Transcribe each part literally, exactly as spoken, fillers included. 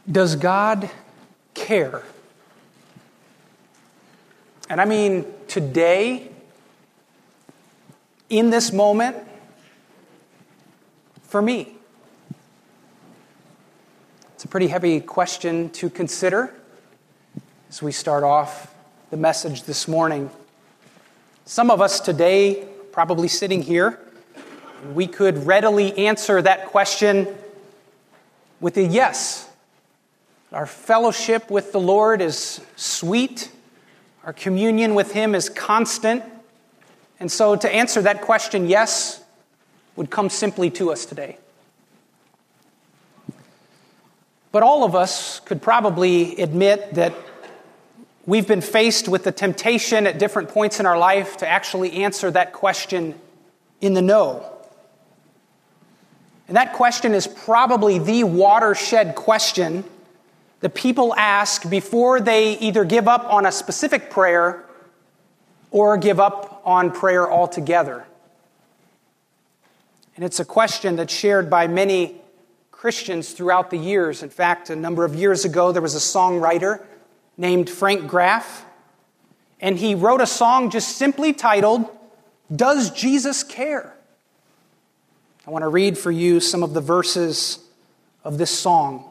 Does God care? And I mean today, in this moment, for me. It's a pretty heavy question to consider as we start off the message this morning. Some of us today, probably sitting here, we could readily answer that question with a yes. Our fellowship with the Lord is sweet. Our communion with Him is constant. And so to answer that question, yes, would come simply to us today. But all of us could probably admit that we've been faced with the temptation at different points in our life to actually answer that question in the no. And that question is probably the watershed question that people ask before they either give up on a specific prayer or give up on prayer altogether. And it's a question that's shared by many Christians throughout the years. In fact, a number of years ago, there was a songwriter named Frank Graff, and he wrote a song just simply titled, "Does Jesus Care?" I want to read for you some of the verses of this song.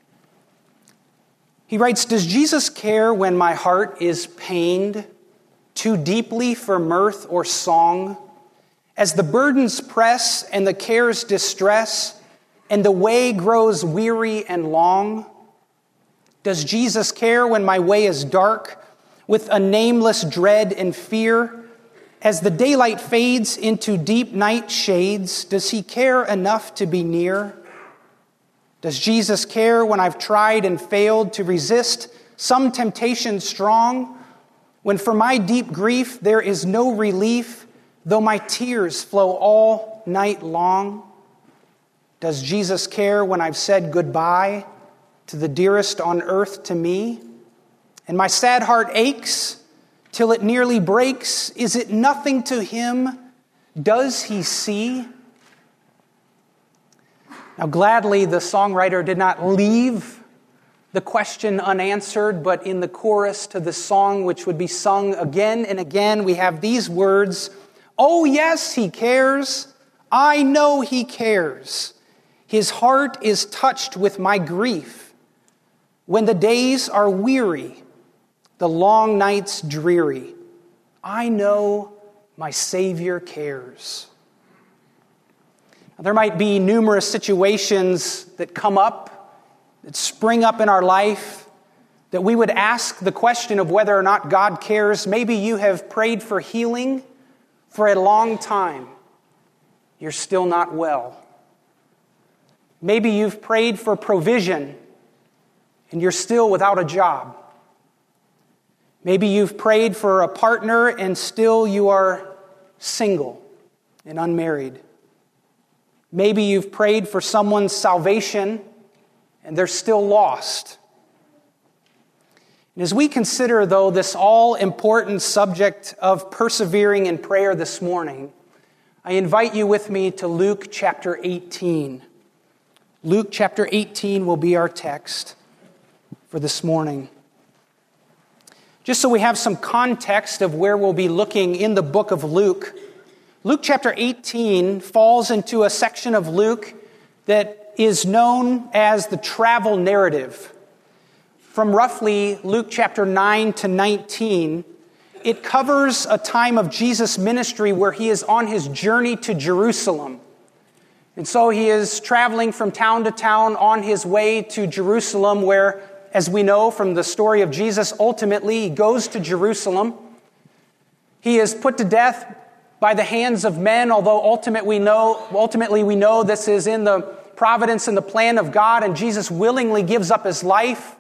He writes, "Does Jesus care when my heart is pained too deeply for mirth or song? As the burdens press and the cares distress and the way grows weary and long? Does Jesus care when my way is dark with a nameless dread and fear? As the daylight fades into deep night shades, does He care enough to be near? Does Jesus care when I've tried and failed to resist some temptation strong? When for my deep grief there is no relief, though my tears flow all night long? Does Jesus care when I've said goodbye to the dearest on earth to me? And my sad heart aches till it nearly breaks. Is it nothing to Him? Does He see? Now, gladly, the songwriter did not leave the question unanswered, but in the chorus to the song, which would be sung again and again, we have these words, "Oh, yes, He cares. I know He cares. His heart is touched with my grief. When the days are weary, the long nights dreary, I know my Savior cares." Now, there might be numerous situations that come up, that spring up in our life, that we would ask the question of whether or not God cares. Maybe you have prayed for healing for a long time. You're still not well. Maybe you've prayed for provision and you're still without a job. Maybe you've prayed for a partner and still you are single and unmarried. Maybe you've prayed for someone's salvation and they're still lost. And as we consider, though, this all-important subject of persevering in prayer this morning, I invite you with me to Luke chapter eighteen. Luke chapter eighteen will be our text for this morning. Just so we have some context of where we'll be looking in the book of Luke, Luke chapter eighteen falls into a section of Luke that is known as the travel narrative. From roughly Luke chapter nine to nineteen, it covers a time of Jesus' ministry where He is on His journey to Jerusalem. And so He is traveling from town to town on His way to Jerusalem, where, as we know from the story of Jesus, ultimately He goes to Jerusalem. He is put to death by the hands of men, although ultimately we know, ultimately we know this is in the providence and the plan of God, and Jesus willingly gives up His life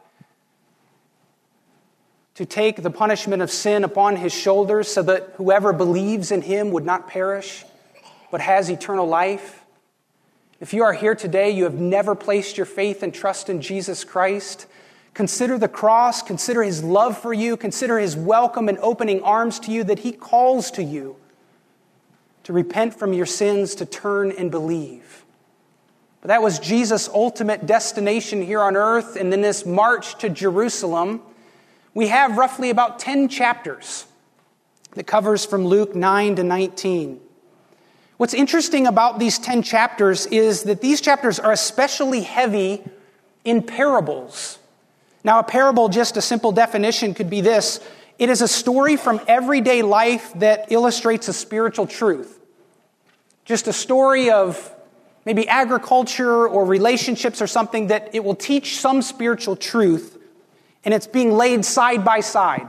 to take the punishment of sin upon His shoulders so that whoever believes in Him would not perish, but has eternal life. If you are here today, you have never placed your faith and trust in Jesus Christ, consider the cross, consider His love for you, consider His welcome and opening arms to you, that He calls to you to repent from your sins, to turn and believe. But that was Jesus' ultimate destination here on earth. And then this march to Jerusalem, we have roughly about ten chapters that covers from Luke nine to nineteen. What's interesting about these ten chapters is that these chapters are especially heavy in parables. Now, a parable, just a simple definition, could be this. It is a story from everyday life that illustrates a spiritual truth. Just a story of maybe agriculture or relationships or something that it will teach some spiritual truth, and it's being laid side by side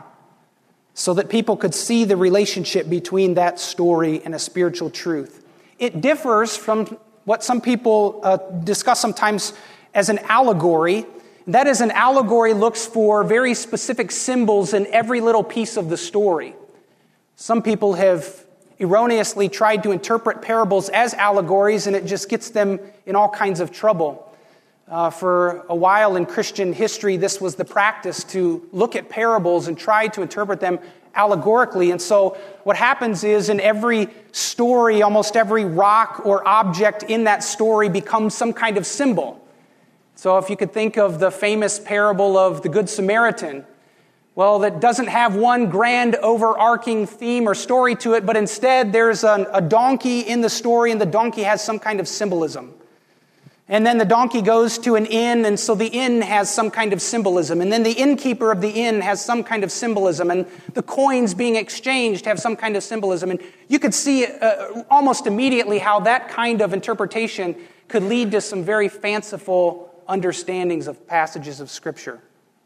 so that people could see the relationship between that story and a spiritual truth. It differs from what some people uh, discuss sometimes as an allegory. That is, an allegory looks for very specific symbols in every little piece of the story. Some people have erroneously tried to interpret parables as allegories, and it just gets them in all kinds of trouble. Uh, for a while in Christian history, this was the practice to look at parables and try to interpret them allegorically. And so what happens is in every story, almost every rock or object in that story becomes some kind of symbol. So if you could think of the famous parable of the Good Samaritan, well, that doesn't have one grand overarching theme or story to it, but instead there's a, a donkey in the story, and the donkey has some kind of symbolism. And then the donkey goes to an inn, and so the inn has some kind of symbolism. And then the innkeeper of the inn has some kind of symbolism. And the coins being exchanged have some kind of symbolism. And you could see uh, almost immediately how that kind of interpretation could lead to some very fanciful understandings of passages of Scripture.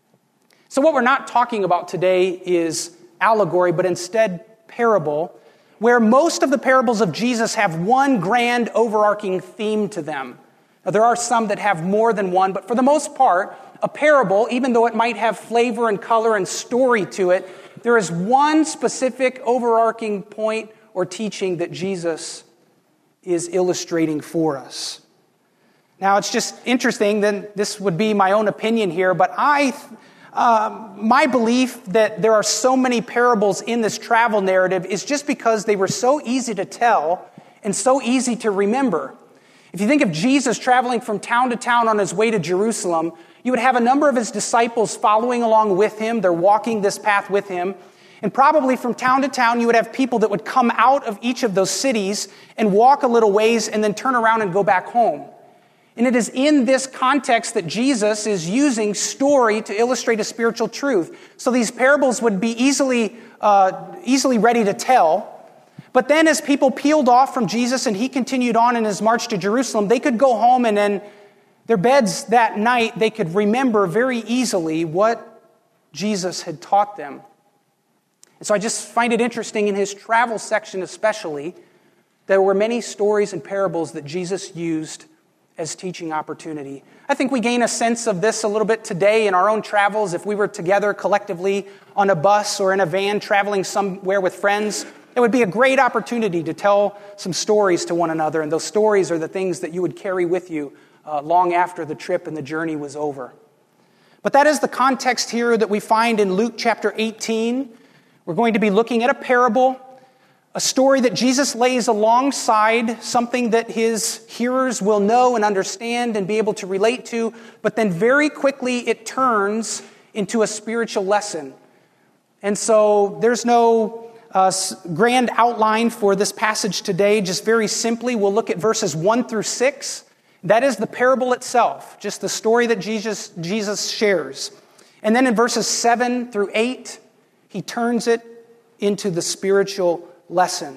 So what we're not talking about today is allegory, but instead parable, where most of the parables of Jesus have one grand overarching theme to them. Now, there are some that have more than one, but for the most part, a parable, even though it might have flavor and color and story to it, there is one specific overarching point or teaching that Jesus is illustrating for us. Now, it's just interesting, then this would be my own opinion here, but I... Uh, my belief that there are so many parables in this travel narrative is just because they were so easy to tell and so easy to remember. If you think of Jesus traveling from town to town on his way to Jerusalem, you would have a number of his disciples following along with him. They're walking this path with him. And probably from town to town, you would have people that would come out of each of those cities and walk a little ways and then turn around and go back home. And it is in this context that Jesus is using story to illustrate a spiritual truth. So these parables would be easily, uh, easily ready to tell. But then as people peeled off from Jesus and he continued on in his march to Jerusalem, they could go home and in their beds that night, they could remember very easily what Jesus had taught them. And so I just find it interesting in his travel section especially, there were many stories and parables that Jesus used as teaching opportunity. I think we gain a sense of this a little bit today in our own travels. If we were together collectively on a bus or in a van traveling somewhere with friends, it would be a great opportunity to tell some stories to one another. And those stories are the things that you would carry with you uh, long after the trip and the journey was over. But that is the context here that we find in Luke chapter eighteen. We're going to be looking at a parable, a story that Jesus lays alongside something that his hearers will know and understand and be able to relate to, but then very quickly it turns into a spiritual lesson. And so there's no uh, grand outline for this passage today. Just very simply, we'll look at verses one through six. That is the parable itself, just the story that Jesus, Jesus shares. And then in verses seven through eight, he turns it into the spiritual lesson.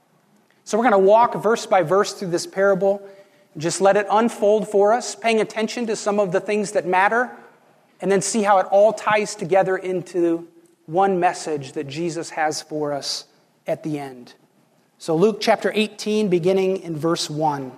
So we're going to walk verse by verse through this parable, just let it unfold for us, paying attention to some of the things that matter, and then see how it all ties together into one message that Jesus has for us at the end. So Luke chapter eighteen, beginning in verse one.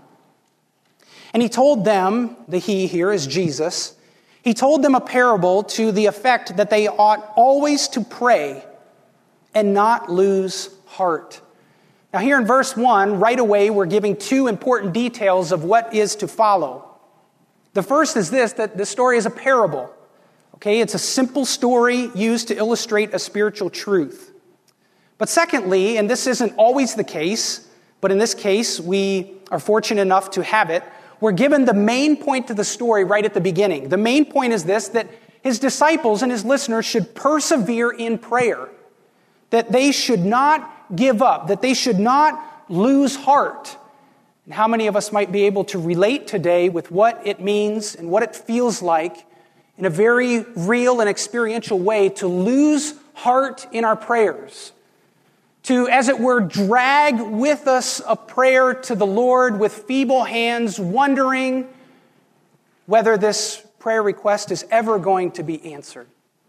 And he told them, the he here is Jesus, he told them a parable to the effect that they ought always to pray and not lose heart. Now here in verse one, right away, we're giving two important details of what is to follow. The first is this, that the story is a parable. Okay, it's a simple story used to illustrate a spiritual truth. But secondly, and this isn't always the case, but in this case, we are fortunate enough to have it, we're given the main point to the story right at the beginning. The main point is this, that his disciples and his listeners should persevere in prayer, that they should not give up, that they should not lose heart. And how many of us might be able to relate today with what it means and what it feels like in a very real and experiential way to lose heart in our prayers, to, as it were, drag with us a prayer to the Lord with feeble hands, wondering whether this prayer request is ever going to be answered.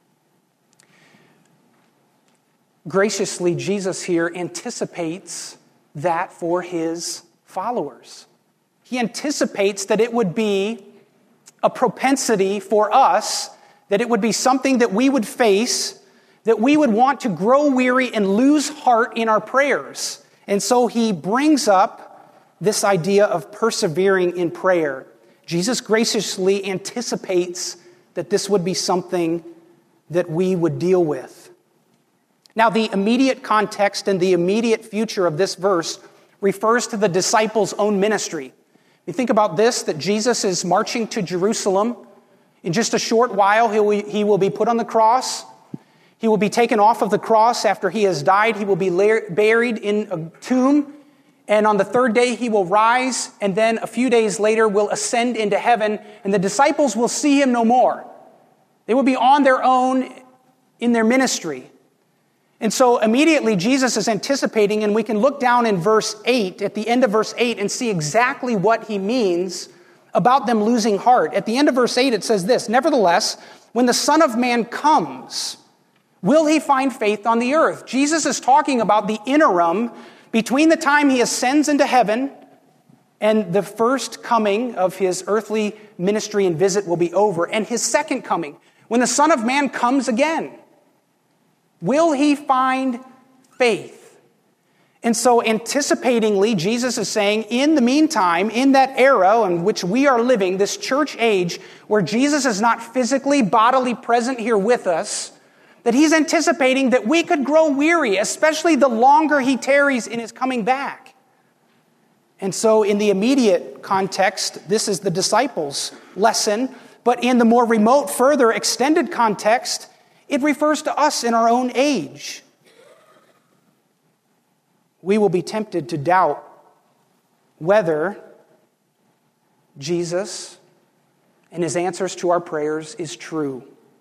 Graciously, Jesus here anticipates that for his followers. He anticipates that it would be a propensity for us, that it would be something that we would face, that we would want to grow weary and lose heart in our prayers. And so he brings up this idea of persevering in prayer. Jesus graciously anticipates that this would be something that we would deal with. Now, the immediate context and the immediate future of this verse refers to the disciples' own ministry. You think about this, that Jesus is marching to Jerusalem. In just a short while, he will, he will be put on the cross. He will be taken off of the cross after he has died. He will be la- buried in a tomb. And on the third day, he will rise. And then a few days later, will ascend into heaven. And the disciples will see him no more. They will be on their own in their ministry. And so immediately Jesus is anticipating, and we can look down in verse eight, at the end of verse eight, and see exactly what he means about them losing heart. At the end of verse eight, it says this, "Nevertheless, when the Son of Man comes, will he find faith on the earth?" Jesus is talking about the interim between the time he ascends into heaven and the first coming of his earthly ministry and visit will be over, and his second coming, when the Son of Man comes again. Will he find faith? And so anticipatingly, Jesus is saying, in the meantime, in that era in which we are living, this church age, where Jesus is not physically, bodily present here with us, that he's anticipating that we could grow weary, especially the longer he tarries in his coming back. And so in the immediate context, this is the disciples' lesson. But in the more remote, further extended context, it refers to us in our own age. We will be tempted to doubt whether Jesus and his answers to our prayers is true.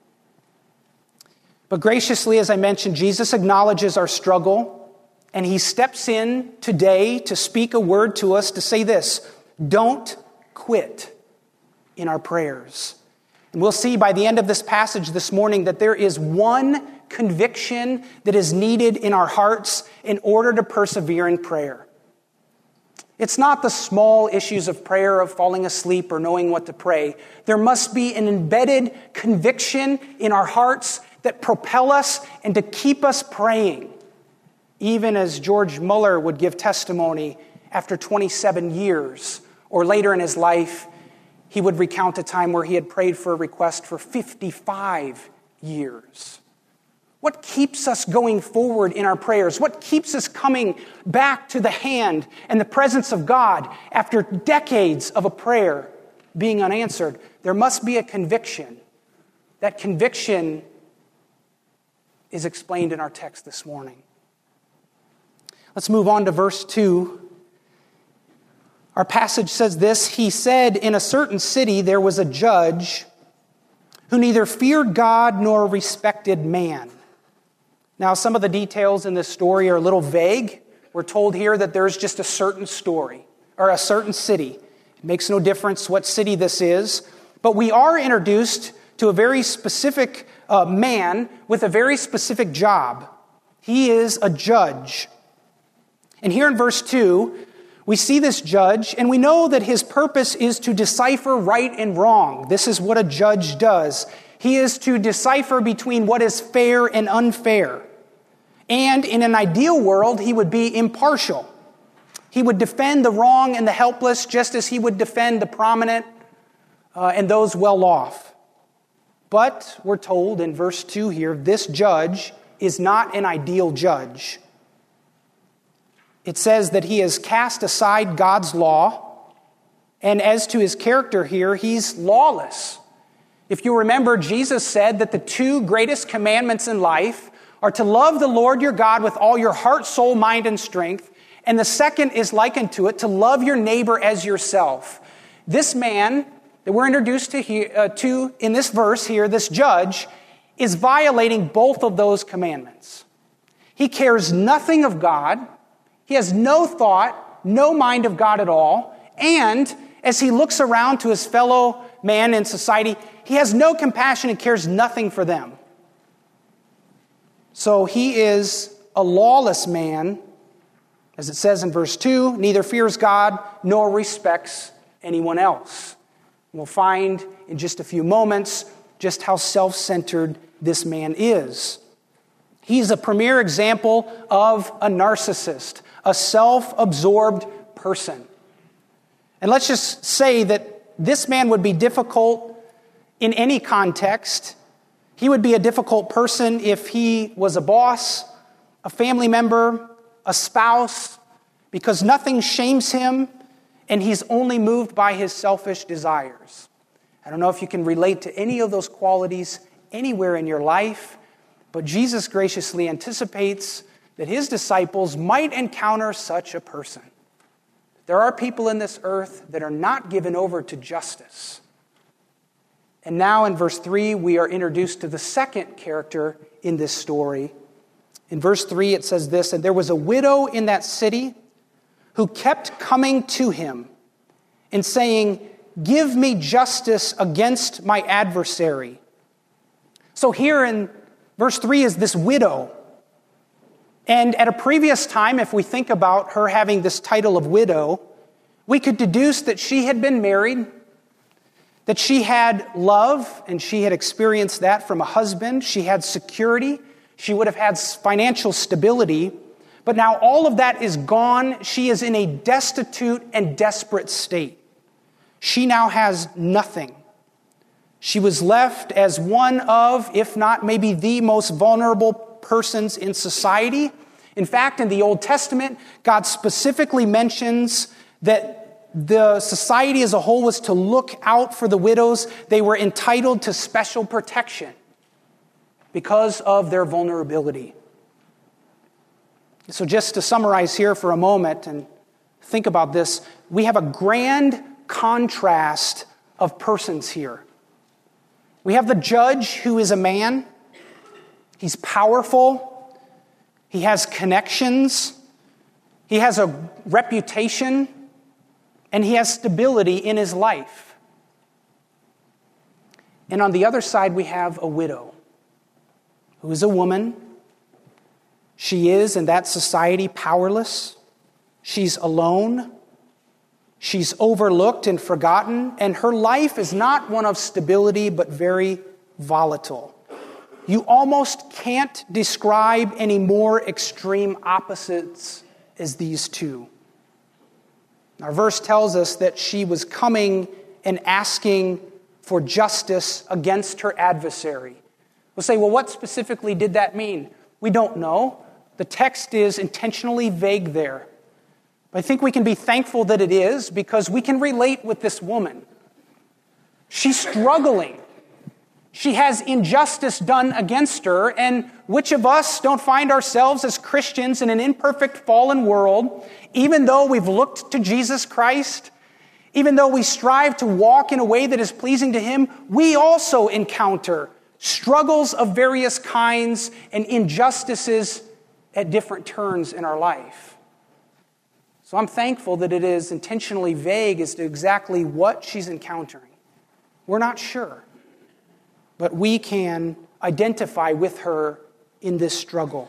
But graciously, as I mentioned, Jesus acknowledges our struggle, and he steps in today to speak a word to us to say this: don't quit in our prayers. And we'll see by the end of this passage this morning that there is one conviction that is needed in our hearts in order to persevere in prayer. It's not the small issues of prayer, of falling asleep or knowing what to pray. There must be an embedded conviction in our hearts that propel us and to keep us praying. Even as George Muller would give testimony after twenty-seven years, or later in his life, he would recount a time where he had prayed for a request for fifty-five years. What keeps us going forward in our prayers? What keeps us coming back to the hand and the presence of God after decades of a prayer being unanswered? There must be a conviction. That conviction is explained in our text this morning. Let's move on to verse two. Our passage says this: "He said, in a certain city there was a judge who neither feared God nor respected man." Now, some of the details in this story are a little vague. We're told here that there's just a certain story, or a certain city. It makes no difference what city this is. But we are introduced to a very specific uh, man with a very specific job. He is a judge. And here in verse two, we see this judge, and we know that his purpose is to decipher right and wrong. This is what a judge does. He is to decipher between what is fair and unfair. And in an ideal world, he would be impartial. He would defend the wrong and the helpless just as he would defend the prominent uh, and those well off. But we're told in verse two here, this judge is not an ideal judge. It says that he has cast aside God's law And as to his character here, he's lawless. If you remember, Jesus said that the two greatest commandments in life are to love the Lord your God with all your heart, soul, mind, and strength. And the second is likened to it, to love your neighbor as yourself. This man that we're introduced to, here, uh, to in this verse here, this judge, is violating both of those commandments. He cares nothing of God. He has no thought, no mind of God at all. And as he looks around to his fellow man in society, he has no compassion and cares nothing for them. So he is a lawless man, as it says in verse two, neither fears God nor respects anyone else. We'll find in just a few moments just how self-centered this man is. He's a premier example of a narcissist, a self-absorbed person. And let's just say that this man would be difficult in any context. He would be a difficult person if he was a boss, a family member, a spouse, because nothing shames him and he's only moved by his selfish desires. I don't know if you can relate to any of those qualities anywhere in your life, but Jesus graciously anticipates that his disciples might encounter such a person. There are people in this earth that are not given over to justice. And now in verse three, we are introduced to the second character in this story. In verse three, it says this, and there was a widow in that city who kept coming to him and saying, give me justice against my adversary. So here in verse three is this widow. And at a previous time, if we think about her having this title of widow, we could deduce that she had been married, that she had love, and she had experienced that from a husband. She had security. She would have had financial stability. But now all of that is gone. She is in a destitute and desperate state. She now has nothing. She was left as one of, if not maybe the most vulnerable persons in society. In fact, in the Old Testament, God specifically mentions that the society as a whole was to look out for the widows. They were entitled to special protection because of their vulnerability. So just to summarize here for a moment and think about this, we have a grand contrast of persons here. We have the judge who is a man. He's powerful. He has connections. He has a reputation. And he has stability in his life. And on the other side, we have a widow who is a woman. She is, in that society, powerless. She's alone. She's overlooked and forgotten. And her life is not one of stability, but very volatile. You almost can't describe any more extreme opposites as these two. Our verse tells us that she was coming and asking for justice against her adversary. We'll say, well, what specifically did that mean? We don't know. The text is intentionally vague there. But I think we can be thankful that it is, because we can relate with this woman. She's struggling. She has injustice done against her, and which of us don't find ourselves as Christians in an imperfect, fallen world, even though we've looked to Jesus Christ, even though we strive to walk in a way that is pleasing to Him, we also encounter struggles of various kinds and injustices at different turns in our life. So I'm thankful that it is intentionally vague as to exactly what she's encountering. We're not sure. But we can identify with her in this struggle.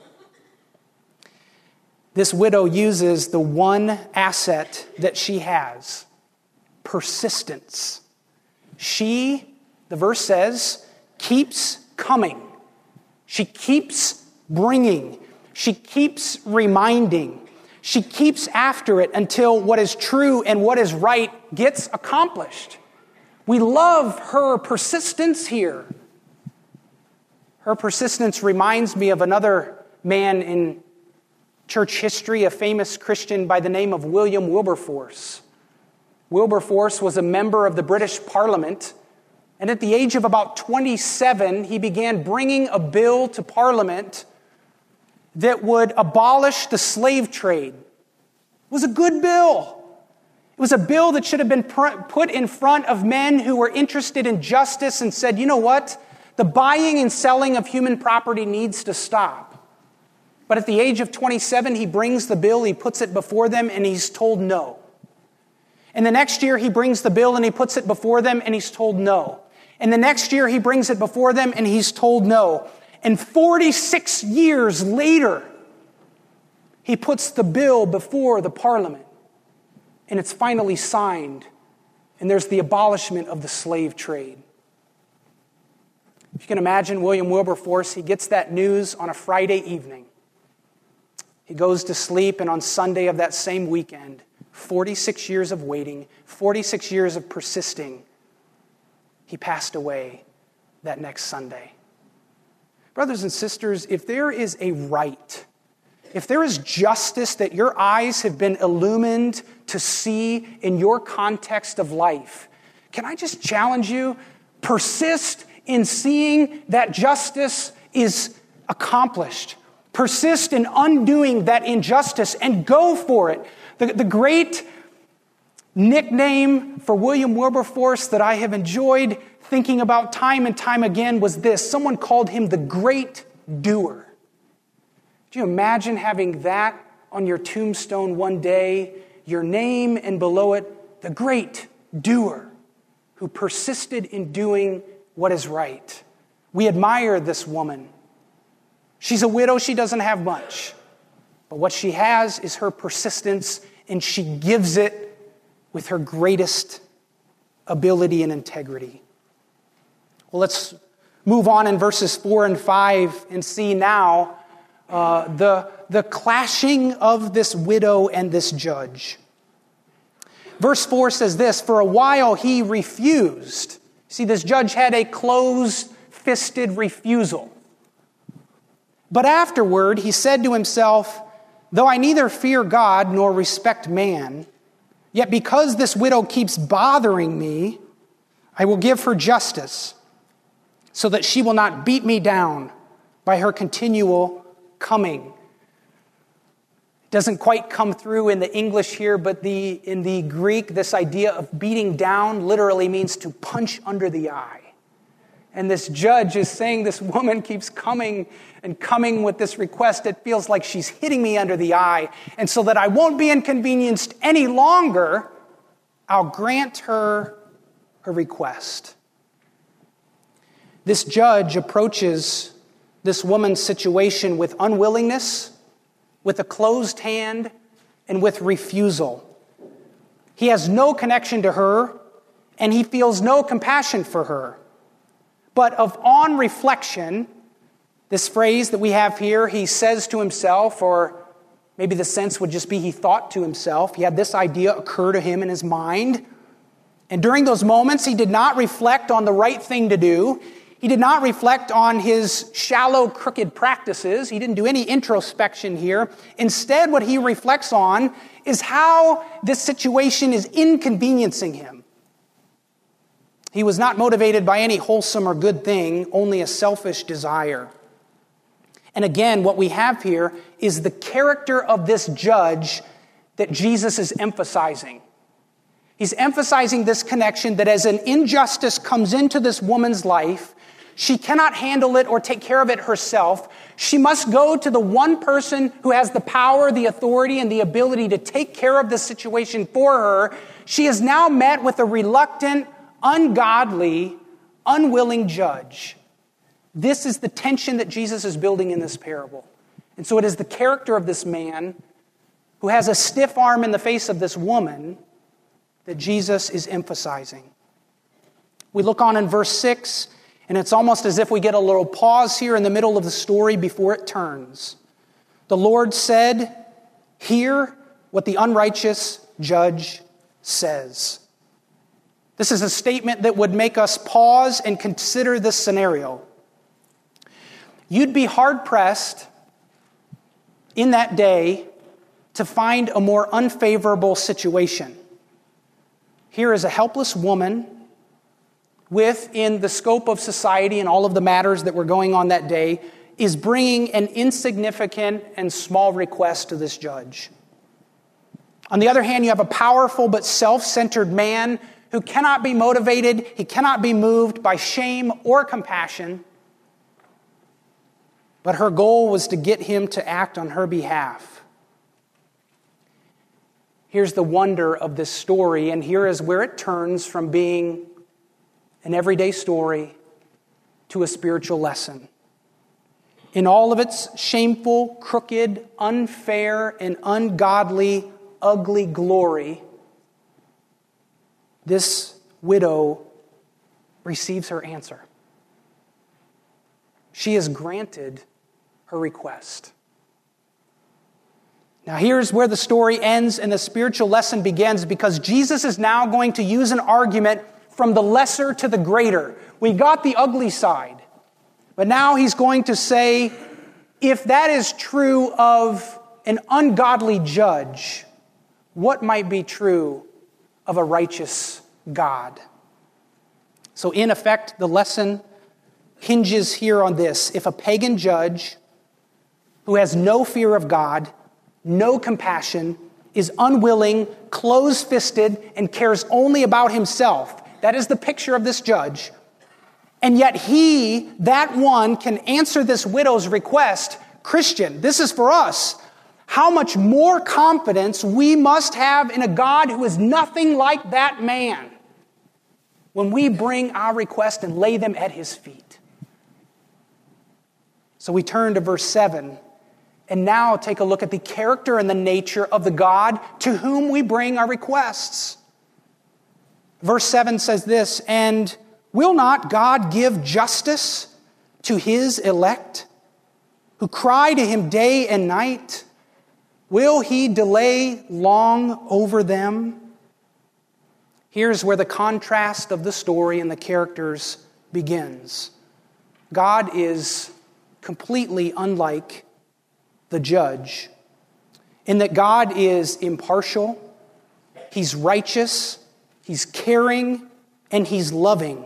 This widow uses the one asset that she has, persistence. She, the verse says, keeps coming. She keeps bringing. She keeps reminding. She keeps after it until what is true and what is right gets accomplished. We love her persistence here. Her persistence reminds me of another man in church history, a famous Christian by the name of William Wilberforce. Wilberforce was a member of the British Parliament, and at the age of about twenty-seven, he began bringing a bill to Parliament that would abolish the slave trade. It was a good bill. It was a bill that should have been put in front of men who were interested in justice and said, you know what? The buying and selling of human property needs to stop. But at the age of twenty-seven, he brings the bill, he puts it before them, and he's told no. And the next year, he brings the bill and he puts it before them, and he's told no. And the next year, he brings it before them, and he's told no. And forty-six years later, he puts the bill before the Parliament. And it's finally signed. And there's the abolishment of the slave trade. If you can imagine William Wilberforce, he gets that news on a Friday evening. He goes to sleep, and on Sunday of that same weekend, forty-six years of waiting, forty-six years of persisting, he passed away that next Sunday. Brothers and sisters, if there is a right, if there is justice that your eyes have been illumined to see in your context of life, can I just challenge you? Persist in seeing that justice is accomplished. Persist in undoing that injustice and go for it. The, the great nickname for William Wilberforce that I have enjoyed thinking about time and time again was this. Someone called him the Great Doer. Do you imagine having that on your tombstone one day, your name and below it, the Great Doer, who persisted in doing what is right? We admire this woman. She's a widow, she doesn't have much. But what she has is her persistence, and she gives it with her greatest ability and integrity. Well, let's move on in verses four and five and see now uh, the, the clashing of this widow and this judge. Verse four says this, for a while he refused. See, this judge had a closed-fisted refusal. But afterward he said to himself, though I neither fear God nor respect man, yet because this widow keeps bothering me, I will give her justice, so that she will not beat me down by her continual coming. It doesn't quite come through in the English here, but the in the Greek, this idea of beating down literally means to punch under the eye. And this judge is saying this woman keeps coming and coming with this request. It feels like she's hitting me under the eye. And so that I won't be inconvenienced any longer, I'll grant her her request. This judge approaches this woman's situation with unwillingness, with a closed hand, and with refusal. He has no connection to her, and he feels no compassion for her. But of on reflection, this phrase that we have here, he says to himself, or maybe the sense would just be he thought to himself, he had this idea occur to him in his mind. And during those moments, he did not reflect on the right thing to do. He did not reflect on his shallow, crooked practices. He didn't do any introspection here. Instead, what he reflects on is how this situation is inconveniencing him. He was not motivated by any wholesome or good thing, only a selfish desire. And again, what we have here is the character of this judge that Jesus is emphasizing. He's emphasizing this connection that as an injustice comes into this woman's life, she cannot handle it or take care of it herself. She must go to the one person who has the power, the authority, and the ability to take care of the situation for her. She is now met with a reluctant, ungodly, unwilling judge. This is the tension that Jesus is building in this parable. And so it is the character of this man who has a stiff arm in the face of this woman that Jesus is emphasizing. We look on in verse six, and it's almost as if we get a little pause here in the middle of the story before it turns. The Lord said, "Hear what the unrighteous judge says." This is a statement that would make us pause and consider this scenario. You'd be hard-pressed in that day to find a more unfavorable situation. here is a helpless woman within the scope of society and all of the matters that were going on that day, is bringing an insignificant and small request to this judge. On the other hand, you have a powerful but self-centered man who cannot be motivated, he cannot be moved by shame or compassion, but her goal was to get him to act on her behalf. Here's the wonder of this story, and here is where it turns from being an everyday story to a spiritual lesson. In all of its shameful, crooked, unfair, and ungodly, ugly glory, this widow receives her answer. She is granted her request. Now here's where the story ends and the spiritual lesson begins, because Jesus is now going to use an argument from the lesser to the greater. We got the ugly side, but now he's going to say, if that is true of an ungodly judge, what might be true of a righteous God? So in effect, the lesson hinges here on this. If a pagan judge who has no fear of God, no compassion, is unwilling, close-fisted, and cares only about himself, that is the picture of this judge, and yet he, that one, can answer this widow's request, Christian, this is for us, how much more confidence we must have in a God who is nothing like that man when we bring our request and lay them at his feet. So we turn to verse seven, and now take a look at the character and the nature of the God to whom we bring our requests. Verse seven says this, and will not God give justice to his elect, who cry to him day and night? Will he delay long over them? Here's where the contrast of the story and the characters begins. God is completely unlike the judge, in that God is impartial, he's righteous, he's caring, and he's loving.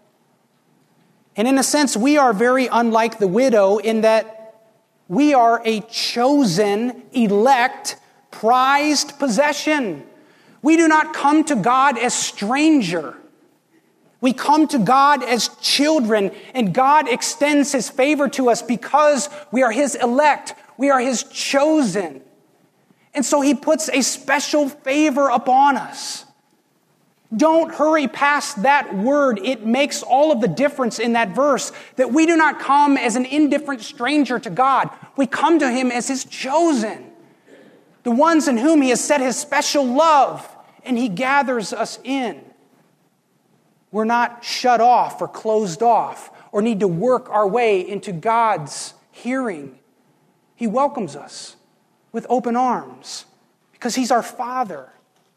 And in a sense, we are very unlike the widow in that we are a chosen, elect, prized possession. We do not come to God as stranger. We come to God as children, and God extends his favor to us because we are his elect. We are his chosen. And so he puts a special favor upon us. Don't hurry past that word. It makes all of the difference in that verse, that we do not come as an indifferent stranger to God. We come to him as his chosen, the ones in whom he has set his special love, and he gathers us in. We're not shut off or closed off or need to work our way into God's hearing. He welcomes us with open arms because he's our Father.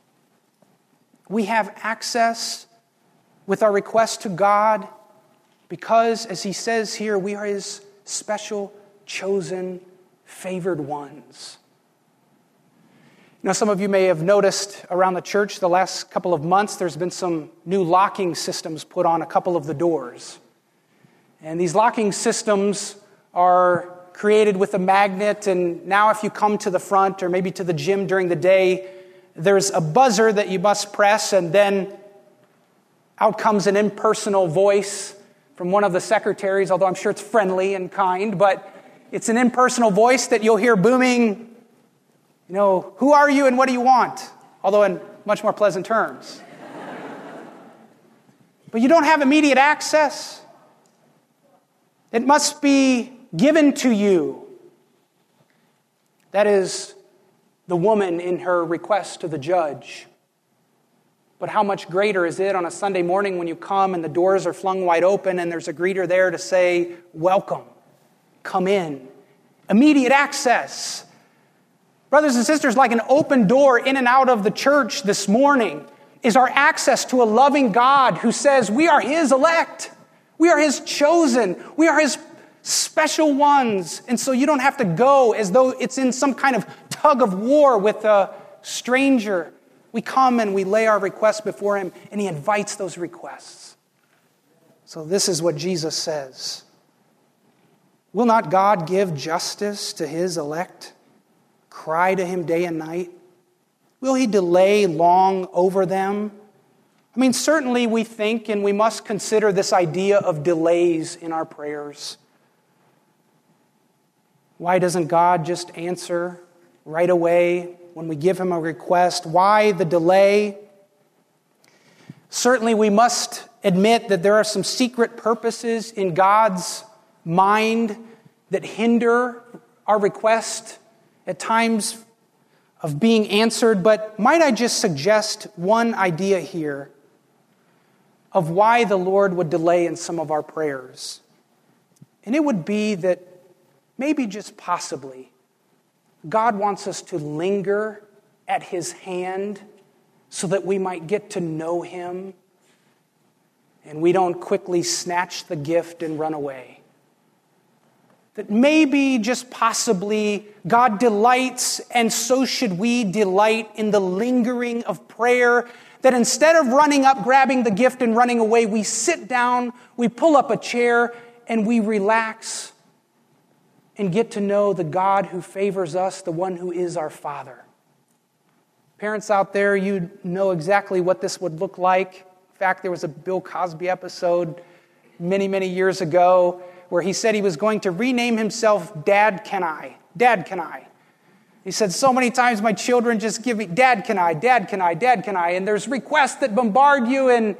We have access with our request to God because, as he says here, we are his special, chosen, favored ones. You know, some of you may have noticed around the church the last couple of months there's been some new locking systems put on a couple of the doors. And these locking systems are created with a magnet, and now if you come to the front or maybe to the gym during the day, there's a buzzer that you must press, and then out comes an impersonal voice from one of the secretaries, although I'm sure it's friendly and kind, but it's an impersonal voice that you'll hear booming, you know, who are you and what do you want? Although in much more pleasant terms. But you don't have immediate access. It must be given to you. That is the woman in her request to the judge. But how much greater is it on a Sunday morning when you come and the doors are flung wide open and there's a greeter there to say, welcome, come in. Immediate access. Brothers and sisters, like an open door in and out of the church this morning is our access to a loving God who says we are his elect. We are his chosen. We are his special ones. And so you don't have to go as though it's in some kind of tug of war with a stranger. We come and we lay our requests before him, and he invites those requests. So this is what Jesus says. Will not God give justice to his elect? Cry to him day and night? Will he delay long over them? I mean, certainly we think and we must consider this idea of delays in our prayers. Why doesn't God just answer right away when we give him a request? Why the delay? Certainly we must admit that there are some secret purposes in God's mind that hinder our request at times of being answered. But might I just suggest one idea here of why the Lord would delay in some of our prayers? And it would be that maybe just possibly God wants us to linger at his hand so that we might get to know him and we don't quickly snatch the gift and run away. That maybe, just possibly, God delights, and so should we delight in the lingering of prayer. That instead of running up, grabbing the gift, and running away, we sit down, we pull up a chair, and we relax and get to know the God who favors us, the one who is our Father. Parents out there, you know exactly what this would look like. In fact, there was a Bill Cosby episode many, many years ago where he said he was going to rename himself Dad Can I? Dad Can I? He said, so many times my children just give me, Dad Can I? Dad Can I? Dad Can I? And there's requests that bombard you, and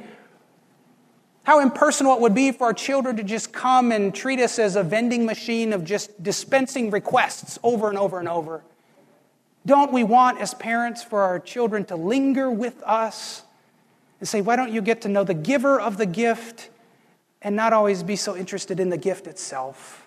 how impersonal it would be for our children to just come and treat us as a vending machine of just dispensing requests over and over and over. Don't we want, as parents, for our children to linger with us and say, why don't you get to know the giver of the gift and not always be so interested in the gift itself?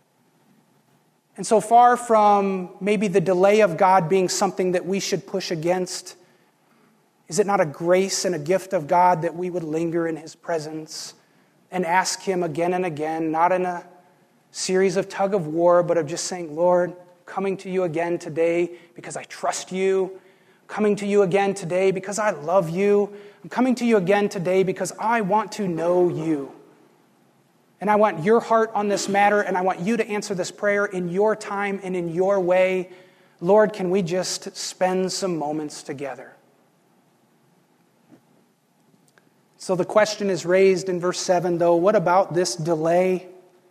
And so far from maybe the delay of God being something that we should push against, is it not a grace and a gift of God that we would linger in his presence and ask him again and again, not in a series of tug of war, but of just saying, Lord, I'm coming to you again today because I trust you. I'm coming to you again today because I love you. I'm coming to you again today because I want to know you. And I want your heart on this matter, and I want you to answer this prayer in your time and in your way. Lord, can we just spend some moments together? So the question is raised in verse seven, though, what about this delay?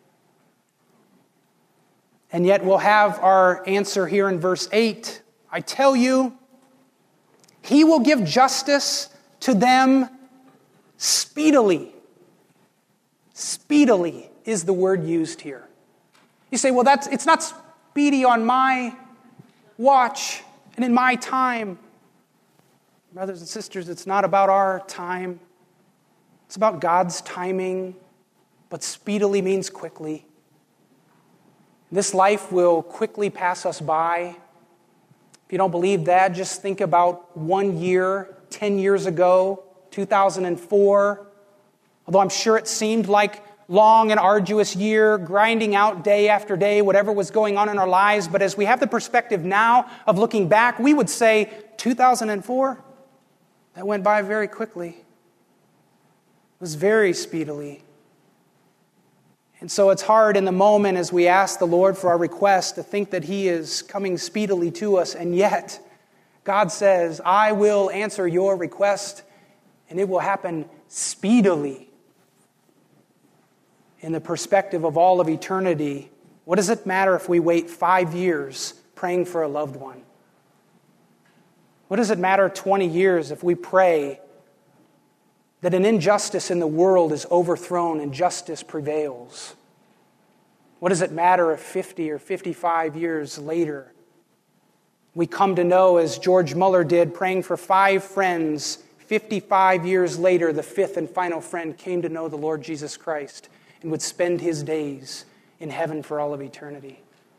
And yet we'll have our answer here in verse eight. I tell you, he will give justice to them speedily. Speedily is the word used here. You say, well, that's it's not speedy on my watch and in my time. Brothers and sisters, it's not about our time. It's about God's timing, but speedily means quickly. This life will quickly pass us by. If you don't believe that, just think about one year, ten years ago, two thousand four. Although I'm sure it seemed like long and arduous year, grinding out day after day, whatever was going on in our lives. But as we have the perspective now of looking back, we would say two thousand four, that went by very quickly. It was very speedily. And so it's hard in the moment as we ask the Lord for our request to think that he is coming speedily to us. And yet, God says, I will answer your request, and it will happen speedily. In the perspective of all of eternity, what does it matter if we wait five years praying for a loved one? What does it matter twenty years if we pray that an injustice in the world is overthrown and justice prevails? What does it matter if fifty or fifty-five years later we come to know, as George Muller did, praying for five friends, fifty-five years later the fifth and final friend came to know the Lord Jesus Christ and would spend his days in heaven for all of eternity?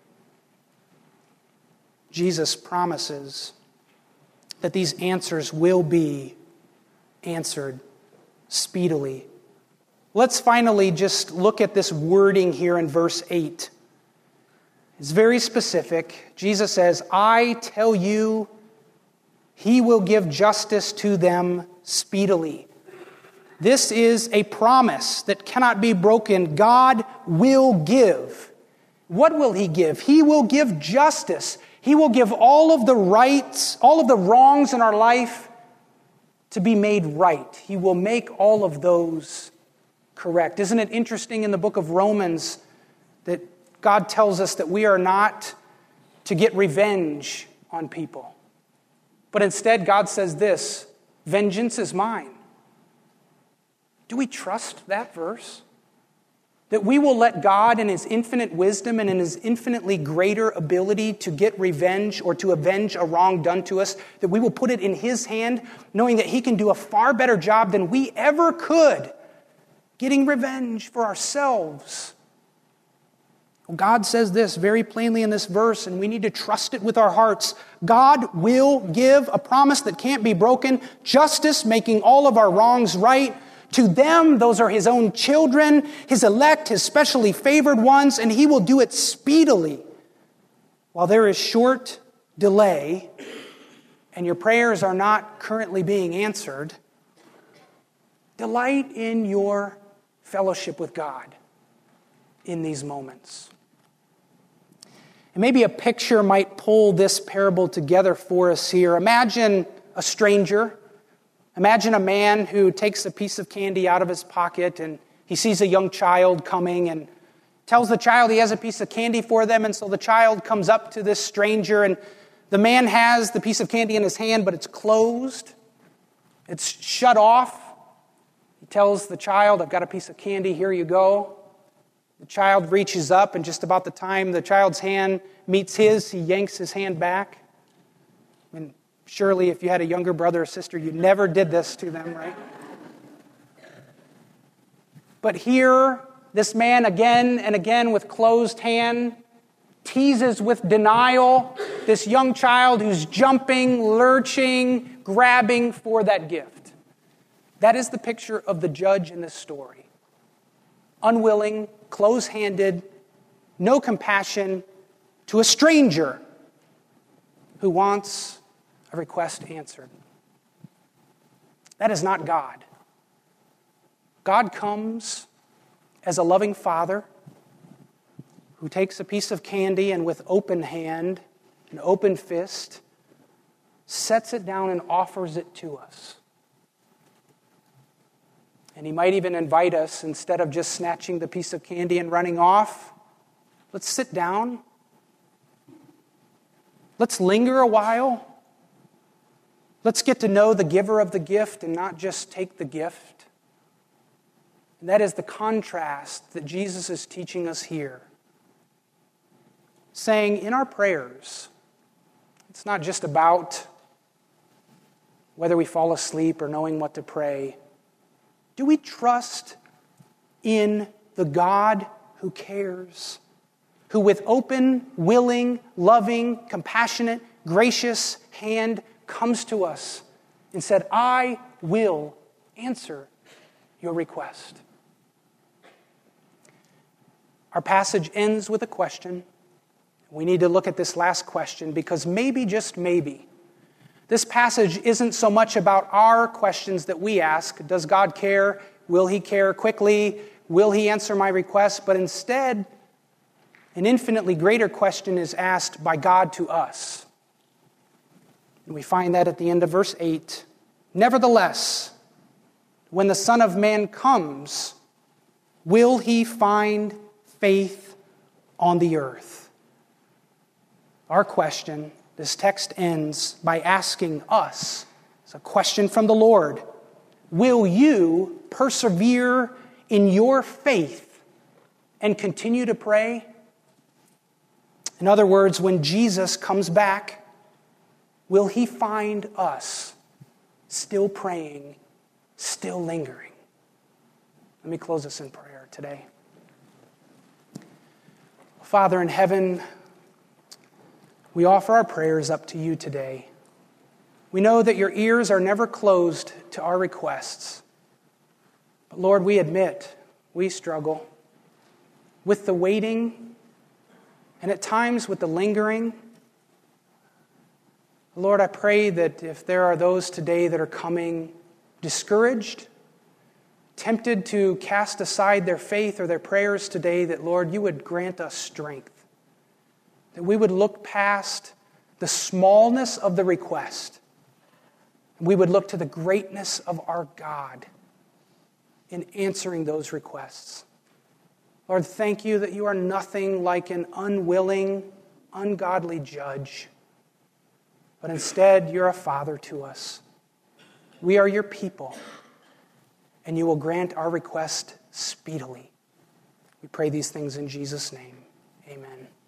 Jesus promises that these answers will be answered speedily. Let's finally just look at this wording here in verse eight. It's very specific. Jesus says, I tell you, He will give justice to them speedily. This is a promise that cannot be broken. God will give. What will He give? He will give justice. He will give all of the rights, all of the wrongs in our life to be made right. He will make all of those correct. Isn't it interesting in the book of Romans that God tells us that we are not to get revenge on people, but instead God says this, vengeance is mine. Do we trust that verse? That we will let God in His infinite wisdom and in His infinitely greater ability to get revenge or to avenge a wrong done to us, that we will put it in His hand, knowing that He can do a far better job than we ever could getting revenge for ourselves. Well, God says this very plainly in this verse, and we need to trust it with our hearts. God will give a promise that can't be broken, justice, making all of our wrongs right. To them, those are His own children, His elect, His specially favored ones, and He will do it speedily. While there is short delay, and your prayers are not currently being answered, delight in your fellowship with God in these moments. And maybe a picture might pull this parable together for us here. Imagine a stranger. Imagine a man who takes a piece of candy out of his pocket and he sees a young child coming and tells the child he has a piece of candy for them. And so the child comes up to this stranger and the man has the piece of candy in his hand, but it's closed. It's shut off. He tells the child, I've got a piece of candy, here you go. The child reaches up, and just about the time the child's hand meets his, he yanks his hand back. And surely if you had a younger brother or sister, you never did this to them, right? But here, this man again and again with closed hand teases with denial this young child who's jumping, lurching, grabbing for that gift. That is the picture of the judge in this story. Unwilling, close-handed, no compassion to a stranger who wants a request answered. That is not God. God comes as a loving Father who takes a piece of candy and with open hand, an open fist, sets it down and offers it to us. And He might even invite us, instead of just snatching the piece of candy and running off, let's sit down. Let's linger a while. Let's get to know the giver of the gift and not just take the gift. And that is the contrast that Jesus is teaching us here. Saying in our prayers, it's not just about whether we fall asleep or knowing what to pray. Do we trust in the God who cares, who with open, willing, loving, compassionate, gracious hand comes to us and said, I will answer your request? Our passage ends with a question. We need to look at this last question because maybe, just maybe, this passage isn't so much about our questions that we ask. Does God care? Will He care quickly? Will He answer my request? But instead, an infinitely greater question is asked by God to us. And we find that at the end of verse eight. Nevertheless, when the Son of Man comes, will He find faith on the earth? Our question, this text ends by asking us, it's a question from the Lord, will you persevere in your faith and continue to pray? In other words, when Jesus comes back, will He find us still praying, still lingering? Let me close this in prayer today. Father in heaven, we offer our prayers up to You today. We know that Your ears are never closed to our requests. But Lord, we admit we struggle with the waiting and at times with the lingering. Lord, I pray that if there are those today that are coming discouraged, tempted to cast aside their faith or their prayers today, that, Lord, you would grant us strength, that we would look past the smallness of the request, and we would look to the greatness of our God in answering those requests. Lord, thank you that you are nothing like an unwilling, ungodly judge, but instead you're a father to us. We are your people, and you will grant our request speedily. We pray these things in Jesus' name. Amen.